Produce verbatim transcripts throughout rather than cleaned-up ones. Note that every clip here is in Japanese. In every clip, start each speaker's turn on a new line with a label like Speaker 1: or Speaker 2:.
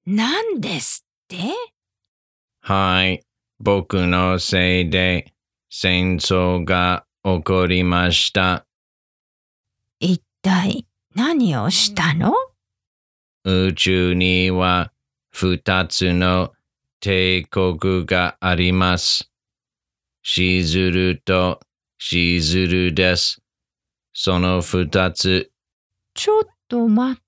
Speaker 1: なんですって？
Speaker 2: はい、僕のせいで戦争が起こりました。
Speaker 1: 一体何をしたの？
Speaker 2: 宇宙には二つの帝国があります。しずるとしずるです。その二つ。
Speaker 1: ちょっと待って。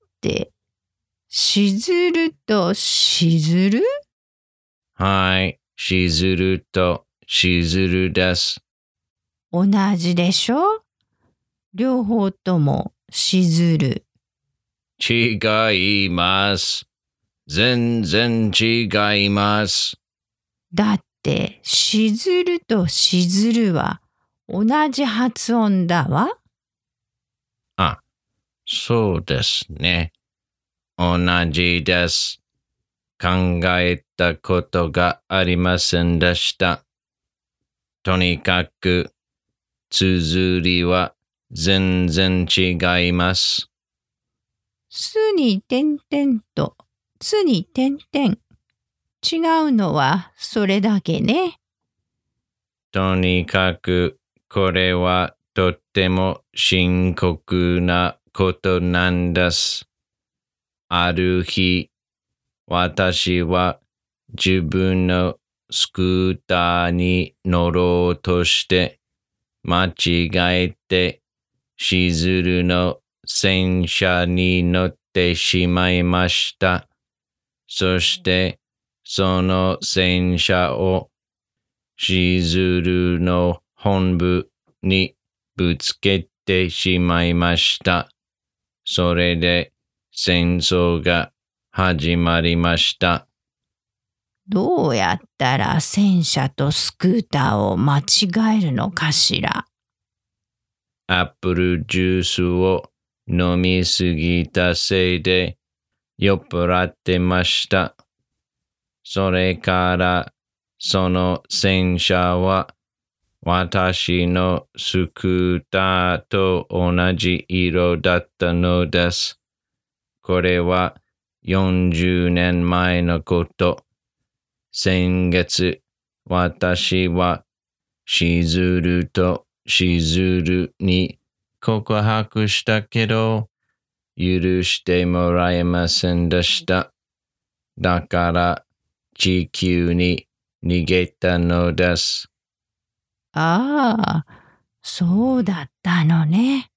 Speaker 1: しずるとしずる？
Speaker 2: はい、しずるとしずるです。
Speaker 1: 同じでしょ？両方ともしずる。
Speaker 2: 違います。全然違います。
Speaker 1: だってしずるとしずるは同じ発音だわ。
Speaker 2: あ、そうですね。同じです。考えたことがありませんでした。とにかく、綴りは全然違います。
Speaker 1: すに点々とつに点々。違うのはそれだけね。
Speaker 2: とにかく、これはとっても深刻なことなんです。ある日、私は自分のスクーターに乗ろうとして、間違えてしずるの戦車に乗ってしまいました。そして、その戦車をしずるの本部にぶつけてしまいました。それで戦争が始まりました。
Speaker 1: どうやったら戦車とスクーターを間違えるのかしら。
Speaker 2: アップルジュースを飲みすぎたせいで酔っ払ってました。それからその戦車は私のスクーターと同じ色だったのです。これはよんじゅうねんまえのこと。先月、私はしずるとしずるに告白したけど、許してもらえませんでした。だから地球に逃げたのです。
Speaker 1: ああ、そうだったのね。